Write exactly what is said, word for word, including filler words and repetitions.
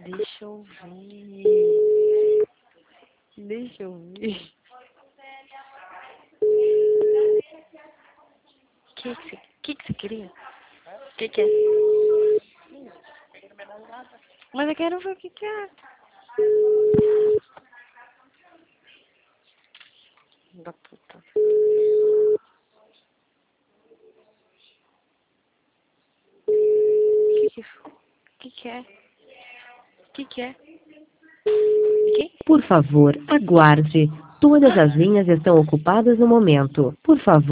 Deixa eu ver. Deixa eu ver. O que que você que que você queria? O que que é? Mas eu quero ver o que que é. Da puta. O que que que que é? O que que é? Que? Por favor, aguarde. Todas as linhas estão ocupadas no momento. Por favor.